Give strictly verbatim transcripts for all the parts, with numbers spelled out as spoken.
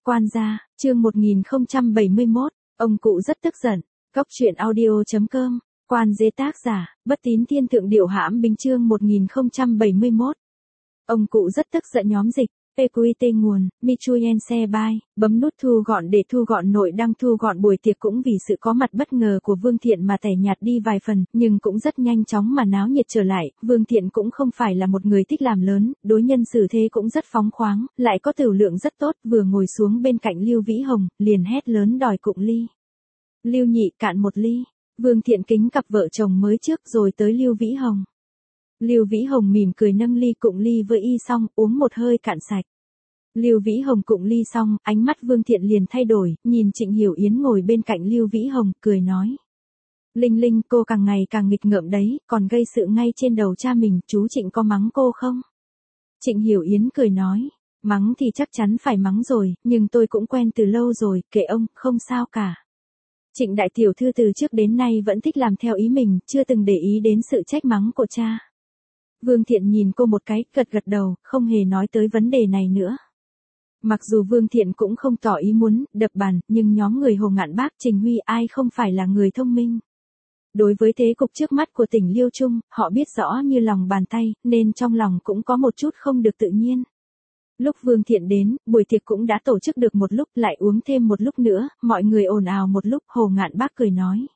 Quan gia, chương một nghìn không trăm bảy mươi mốt, ông cụ rất tức giận. Cốc truyện audio chấm com, Quan dế tác giả, Bất Tín Thiên Thượng Điệu Hãm Bính chương một nghìn không trăm bảy mươi mốt. Ông cụ rất tức giận nhóm dịch. pê quy tê nguồn, Michuyen xe bay, bấm nút thu gọn để thu gọn nội đăng thu gọn buổi tiệc cũng vì sự có mặt bất ngờ của Vương Thiện mà tẻ nhạt đi vài phần, nhưng cũng rất nhanh chóng mà náo nhiệt trở lại. Vương Thiện cũng không phải là một người thích làm lớn, đối nhân xử thế cũng rất phóng khoáng, lại có tửu lượng rất tốt, vừa ngồi xuống bên cạnh Lưu Vĩ Hồng, liền hét lớn đòi cụng ly. Lưu nhị cạn một ly. Vương Thiện kính cặp vợ chồng mới trước rồi tới Lưu Vĩ Hồng. Lưu Vĩ Hồng mỉm cười nâng ly cụng ly với y xong, uống một hơi cạn sạch. Lưu Vĩ Hồng cụng ly xong, ánh mắt Vương Thiện liền thay đổi, nhìn Trịnh Hiểu Yến ngồi bên cạnh Lưu Vĩ Hồng, cười nói. Linh Linh, cô càng ngày càng nghịch ngợm đấy, còn gây sự ngay trên đầu cha mình, chú Trịnh có mắng cô không? Trịnh Hiểu Yến cười nói, mắng thì chắc chắn phải mắng rồi, nhưng tôi cũng quen từ lâu rồi, kệ ông, không sao cả. Trịnh đại tiểu thư từ trước đến nay vẫn thích làm theo ý mình, chưa từng để ý đến sự trách mắng của cha. Vương Thiện nhìn cô một cái, gật gật đầu, không hề nói tới vấn đề này nữa. Mặc dù Vương Thiện cũng không tỏ ý muốn đập bàn, nhưng nhóm người Hồ Ngạn Bác, Trình Huy ai không phải là người thông minh. Đối với thế cục trước mắt của tỉnh Liêu Trung, họ biết rõ như lòng bàn tay, nên trong lòng cũng có một chút không được tự nhiên. Lúc Vương Thiện đến, buổi tiệc cũng đã tổ chức được một lúc, lại uống thêm một lúc nữa, mọi người ồn ào một lúc, Hồ Ngạn Bác cười nói.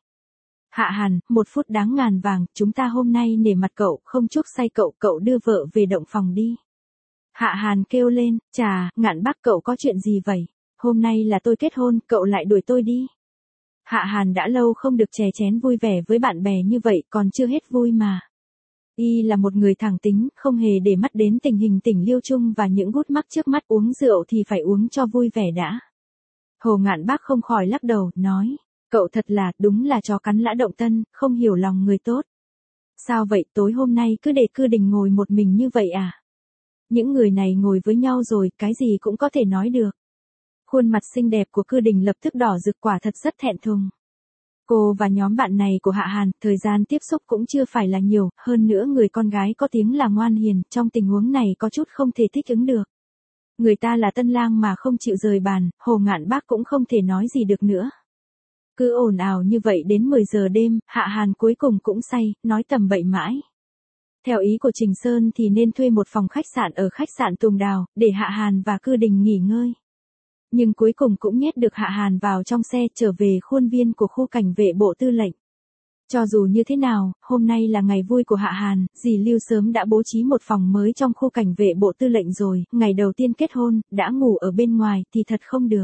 Hạ Hàn, một phút đáng ngàn vàng, chúng ta hôm nay nể mặt cậu, không chuốc say cậu, cậu đưa vợ về động phòng đi. Hạ Hàn kêu lên, chà, Ngạn Bác cậu có chuyện gì vậy? Hôm nay là tôi kết hôn, cậu lại đuổi tôi đi. Hạ Hàn đã lâu không được chè chén vui vẻ với bạn bè như vậy, còn chưa hết vui mà. Y là một người thẳng tính, không hề để mắt đến tình hình tỉnh Liêu Trung và những gút mắc trước mắt, uống rượu thì phải uống cho vui vẻ đã. Hồ Ngạn Bác không khỏi lắc đầu, nói, cậu thật là, đúng là chó cắn lã động tân, không hiểu lòng người tốt. Sao vậy, tối hôm nay cứ để Cư Đình ngồi một mình như vậy à? Những người này ngồi với nhau rồi, cái gì cũng có thể nói được. Khuôn mặt xinh đẹp của Cư Đình lập tức đỏ rực, quả thật rất thẹn thùng. Cô và nhóm bạn này của Hạ Hàn, thời gian tiếp xúc cũng chưa phải là nhiều, hơn nữa người con gái có tiếng là ngoan hiền, trong tình huống này có chút không thể thích ứng được. Người ta là tân lang mà không chịu rời bàn, Hồ Ngạn Bác cũng không thể nói gì được nữa. Cứ ồn ào như vậy đến mười giờ đêm, Hạ Hàn cuối cùng cũng say, nói tầm bậy mãi. Theo ý của Trình Sơn thì nên thuê một phòng khách sạn ở khách sạn Tùng Đào, để Hạ Hàn và Cư Đình nghỉ ngơi. Nhưng cuối cùng cũng nhét được Hạ Hàn vào trong xe trở về khuôn viên của khu cảnh vệ bộ tư lệnh. Cho dù như thế nào, hôm nay là ngày vui của Hạ Hàn, dì Lưu sớm đã bố trí một phòng mới trong khu cảnh vệ bộ tư lệnh rồi, ngày đầu tiên kết hôn, đã ngủ ở bên ngoài thì thật không được.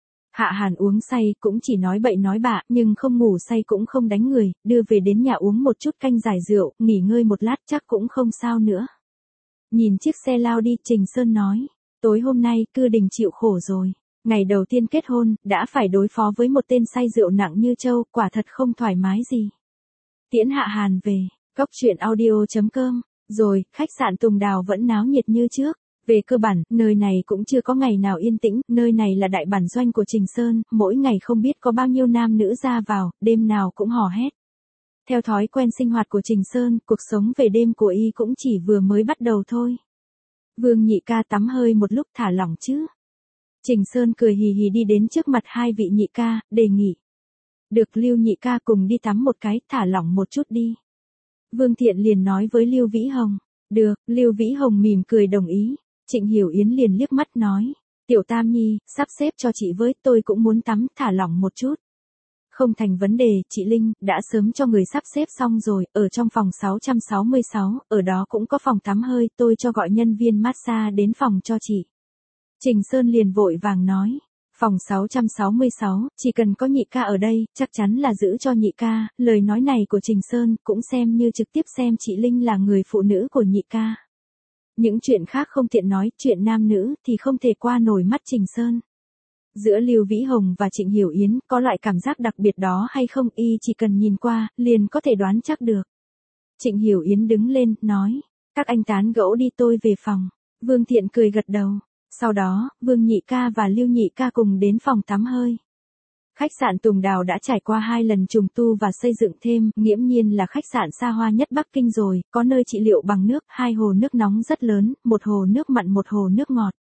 Hạ Hàn uống say cũng chỉ nói bậy nói bạ, nhưng không ngủ say cũng không đánh người, đưa về đến nhà uống một chút canh giải rượu, nghỉ ngơi một lát chắc cũng không sao nữa. Nhìn chiếc xe lao đi, Trình Sơn nói, tối hôm nay Cư Đình chịu khổ rồi. Ngày đầu tiên kết hôn, đã phải đối phó với một tên say rượu nặng như trâu, quả thật không thoải mái gì. Tiễn Hạ Hàn về, Cốc truyện audio chấm com, rồi, khách sạn Tùng Đào vẫn náo nhiệt như trước. Về cơ bản, nơi này cũng chưa có ngày nào yên tĩnh, nơi này là đại bản doanh của Trình Sơn, mỗi ngày không biết có bao nhiêu nam nữ ra vào, đêm nào cũng hò hét. Theo thói quen sinh hoạt của Trình Sơn, cuộc sống về đêm của y cũng chỉ vừa mới bắt đầu thôi. Vương nhị ca tắm hơi một lúc thả lỏng chứ. Trình Sơn cười hì hì đi đến trước mặt hai vị nhị ca, đề nghị. Được, Lưu nhị ca cùng đi tắm một cái, thả lỏng một chút đi. Vương Thiện liền nói với Lưu Vĩ Hồng. Được, Lưu Vĩ Hồng mỉm cười đồng ý. Trịnh Hiểu Yến liền liếc mắt nói. Tiểu Tam Nhi, sắp xếp cho chị với, tôi cũng muốn tắm, thả lỏng một chút. Không thành vấn đề, chị Linh, đã sớm cho người sắp xếp xong rồi, ở trong phòng sáu trăm sáu mươi sáu, ở đó cũng có phòng tắm hơi, tôi cho gọi nhân viên massage đến phòng cho chị. Trình Sơn liền vội vàng nói, phòng sáu trăm sáu mươi sáu, chỉ cần có nhị ca ở đây, chắc chắn là giữ cho nhị ca, lời nói này của Trình Sơn cũng xem như trực tiếp xem chị Linh là người phụ nữ của nhị ca. Những chuyện khác không tiện nói, chuyện nam nữ thì không thể qua nổi mắt Trình Sơn. Giữa Lưu Vĩ Hồng và Trịnh Hiểu Yến có loại cảm giác đặc biệt đó hay không, y chỉ cần nhìn qua, liền có thể đoán chắc được. Trịnh Hiểu Yến đứng lên, nói, các anh tán gẫu đi, tôi về phòng. Vương Thiện cười gật đầu. Sau đó, Vương nhị ca và Lưu nhị ca cùng đến phòng tắm hơi. Khách sạn Tùng Đào đã trải qua hai lần trùng tu và xây dựng thêm, nghiễm nhiên là khách sạn xa hoa nhất Bắc Kinh rồi, có nơi trị liệu bằng nước, hai hồ nước nóng rất lớn, một hồ nước mặn một hồ nước ngọt.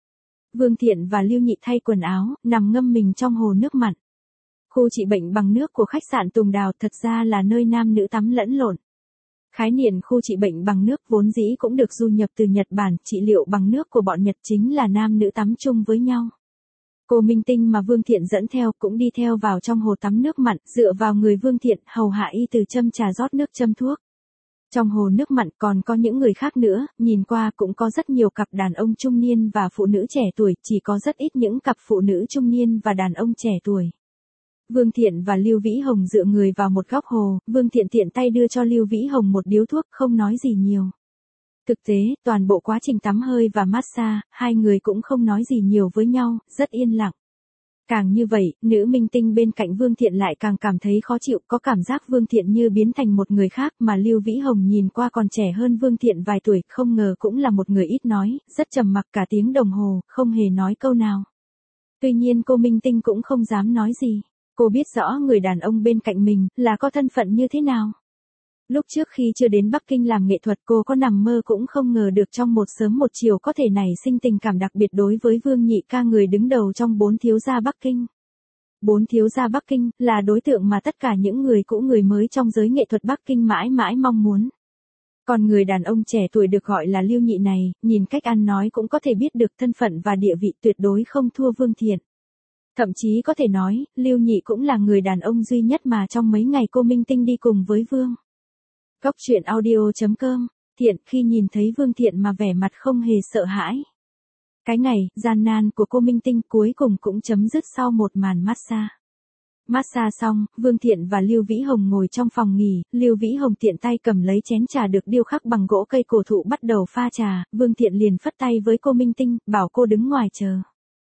Vương Thiện và Lưu Nhị thay quần áo, nằm ngâm mình trong hồ nước mặn. Khu trị bệnh bằng nước của khách sạn Tùng Đào thật ra là nơi nam nữ tắm lẫn lộn. Khái niệm khu trị bệnh bằng nước vốn dĩ cũng được du nhập từ Nhật Bản, trị liệu bằng nước của bọn Nhật chính là nam nữ tắm chung với nhau. Cô Minh Tinh mà Vương Thiện dẫn theo cũng đi theo vào trong hồ tắm nước mặn, dựa vào người Vương Thiện, hầu hạ y từ châm trà rót nước châm thuốc. Trong hồ nước mặn còn có những người khác nữa, nhìn qua cũng có rất nhiều cặp đàn ông trung niên và phụ nữ trẻ tuổi, chỉ có rất ít những cặp phụ nữ trung niên và đàn ông trẻ tuổi. Vương Thiện và Lưu Vĩ Hồng dựa người vào một góc hồ, Vương Thiện tiện tay đưa cho Lưu Vĩ Hồng một điếu thuốc, không nói gì nhiều. Thực tế, toàn bộ quá trình tắm hơi và massage, hai người cũng không nói gì nhiều với nhau, rất yên lặng. Càng như vậy, nữ minh tinh bên cạnh Vương Thiện lại càng cảm thấy khó chịu, có cảm giác Vương Thiện như biến thành một người khác mà Lưu Vĩ Hồng nhìn qua còn trẻ hơn Vương Thiện vài tuổi, không ngờ cũng là một người ít nói, rất trầm mặc cả tiếng đồng hồ, không hề nói câu nào. Tuy nhiên cô minh tinh cũng không dám nói gì, cô biết rõ người đàn ông bên cạnh mình là có thân phận như thế nào. Lúc trước khi chưa đến Bắc Kinh làm nghệ thuật cô có nằm mơ cũng không ngờ được trong một sớm một chiều có thể nảy sinh tình cảm đặc biệt đối với Vương Nhị ca, người đứng đầu trong bốn thiếu gia Bắc Kinh. Bốn thiếu gia Bắc Kinh là đối tượng mà tất cả những người cũ người mới trong giới nghệ thuật Bắc Kinh mãi mãi mong muốn. Còn người đàn ông trẻ tuổi được gọi là Lưu Nhị này, nhìn cách ăn nói cũng có thể biết được thân phận và địa vị tuyệt đối không thua Vương Thiện. Thậm chí có thể nói, Lưu Nhị cũng là người đàn ông duy nhất mà trong mấy ngày cô minh tinh đi cùng với Vương. Góc truyện audio chấm com, Thiện khi nhìn thấy Vương Thiện mà vẻ mặt không hề sợ hãi. Cái ngày, gian nan của cô minh tinh cuối cùng cũng chấm dứt sau một màn massage. Massage xong, Vương Thiện và Lưu Vĩ Hồng ngồi trong phòng nghỉ, Lưu Vĩ Hồng tiện tay cầm lấy chén trà được điêu khắc bằng gỗ cây cổ thụ bắt đầu pha trà, Vương Thiện liền phất tay với cô minh tinh, bảo cô đứng ngoài chờ.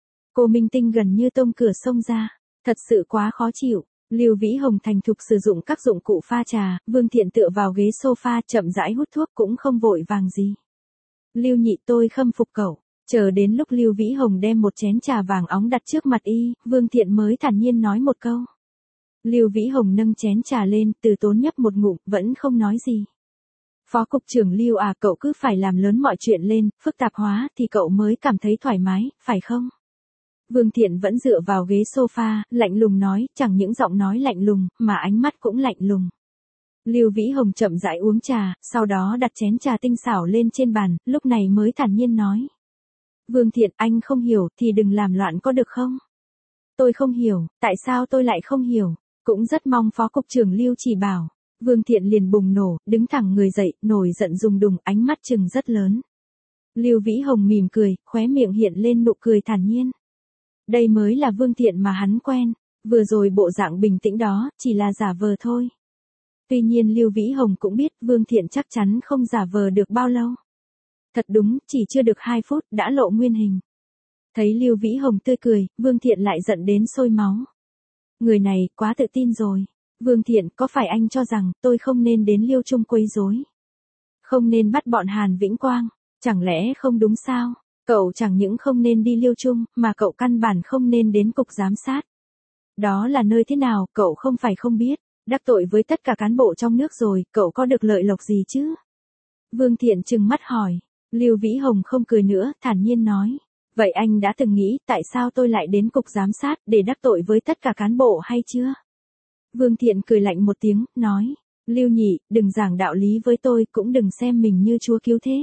Cô minh tinh gần như tông cửa xông ra, thật sự quá khó chịu. Lưu Vĩ Hồng thành thục sử dụng các dụng cụ pha trà, Vương Thiện tựa vào ghế sofa chậm rãi hút thuốc cũng không vội vàng gì. Lưu Nhị, tôi khâm phục cậu. Chờ đến lúc Lưu Vĩ Hồng đem một chén trà vàng óng đặt trước mặt y, Vương Thiện mới thản nhiên nói một câu. Lưu Vĩ Hồng nâng chén trà lên, từ tốn nhấp một ngụm, vẫn không nói gì. Phó cục trưởng Lưu à, cậu cứ phải làm lớn mọi chuyện lên, phức tạp hóa thì cậu mới cảm thấy thoải mái, phải không? Vương Thiện vẫn dựa vào ghế sofa, lạnh lùng nói, chẳng những giọng nói lạnh lùng, mà ánh mắt cũng lạnh lùng. Lưu Vĩ Hồng chậm rãi uống trà, sau đó đặt chén trà tinh xảo lên trên bàn, lúc này mới thản nhiên nói. Vương Thiện, anh không hiểu thì đừng làm loạn có được không? Tôi không hiểu, tại sao tôi lại không hiểu? Cũng rất mong Phó cục trưởng Lưu chỉ bảo. Vương Thiện liền bùng nổ, đứng thẳng người dậy, nổi giận rùng đùng, ánh mắt trừng rất lớn. Lưu Vĩ Hồng mỉm cười, khóe miệng hiện lên nụ cười thản nhiên. Đây mới là Vương Thiện mà hắn quen, vừa rồi bộ dạng bình tĩnh đó, chỉ là giả vờ thôi. Tuy nhiên Lưu Vĩ Hồng cũng biết Vương Thiện chắc chắn không giả vờ được bao lâu. Thật đúng, chỉ chưa được hai phút đã lộ nguyên hình. Thấy Lưu Vĩ Hồng tươi cười, Vương Thiện lại giận đến sôi máu. Người này, quá tự tin rồi. Vương Thiện, có phải anh cho rằng tôi không nên đến Liêu Trung quấy rối? Không nên bắt bọn Hàn Vĩnh Quang, chẳng lẽ không đúng sao? Cậu chẳng những không nên đi Liêu Trung, mà cậu căn bản không nên đến cục giám sát. Đó là nơi thế nào, cậu không phải không biết, đắc tội với tất cả cán bộ trong nước rồi, cậu có được lợi lộc gì chứ? Vương Thiện trừng mắt hỏi, Lưu Vĩ Hồng không cười nữa, thản nhiên nói. Vậy anh đã từng nghĩ, tại sao tôi lại đến cục giám sát, để đắc tội với tất cả cán bộ hay chưa? Vương Thiện cười lạnh một tiếng, nói, Lưu Nhị, đừng giảng đạo lý với tôi, cũng đừng xem mình như chúa cứu thế.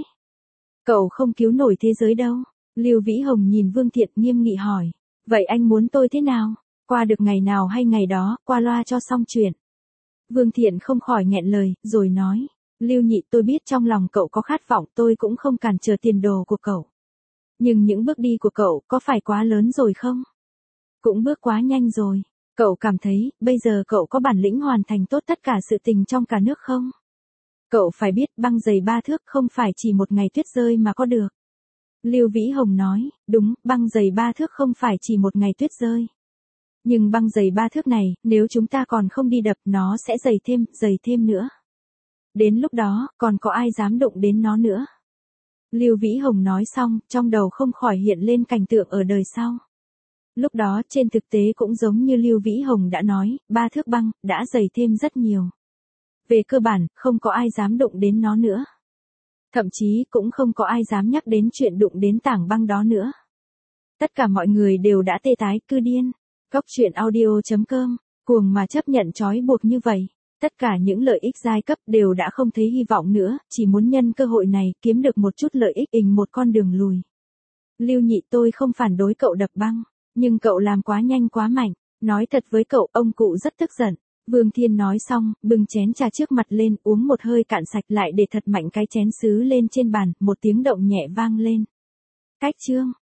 Cậu không cứu nổi thế giới đâu. Lưu Vĩ Hồng nhìn Vương Thiện nghiêm nghị hỏi. Vậy anh muốn tôi thế nào? Qua được ngày nào hay ngày đó, qua loa cho xong chuyện. Vương Thiện không khỏi nghẹn lời, rồi nói. Lưu Nhị, tôi biết trong lòng cậu có khát vọng, tôi cũng không cản trở tiền đồ của cậu. Nhưng những bước đi của cậu có phải quá lớn rồi không? Cũng bước quá nhanh rồi. Cậu cảm thấy, bây giờ cậu có bản lĩnh hoàn thành tốt tất cả sự tình trong cả nước không? Cậu phải biết băng dày ba thước không phải chỉ một ngày tuyết rơi mà có được. Lưu Vĩ Hồng nói, đúng, băng dày ba thước không phải chỉ một ngày tuyết rơi. Nhưng băng dày ba thước này, nếu chúng ta còn không đi đập, nó sẽ dày thêm, dày thêm nữa. Đến lúc đó, còn có ai dám đụng đến nó nữa. Lưu Vĩ Hồng nói xong, trong đầu không khỏi hiện lên cảnh tượng ở đời sau. Lúc đó, trên thực tế cũng giống như Lưu Vĩ Hồng đã nói, ba thước băng, đã dày thêm rất nhiều. Về cơ bản, không có ai dám đụng đến nó nữa. Thậm chí cũng không có ai dám nhắc đến chuyện đụng đến tảng băng đó nữa. Tất cả mọi người đều đã tê tái cư điên. Cốc truyện audio chấm com, cuồng mà chấp nhận trói buộc như vậy. Tất cả những lợi ích giai cấp đều đã không thấy hy vọng nữa, chỉ muốn nhân cơ hội này kiếm được một chút lợi ích ình một con đường lùi. Lưu Nhị, tôi không phản đối cậu đập băng, nhưng cậu làm quá nhanh quá mạnh. Nói thật với cậu, ông cụ rất tức giận. Vương Thiên nói xong, bưng chén trà trước mặt lên, uống một hơi cạn sạch lại để thật mạnh cái chén sứ lên trên bàn, một tiếng động nhẹ vang lên. Cách chương.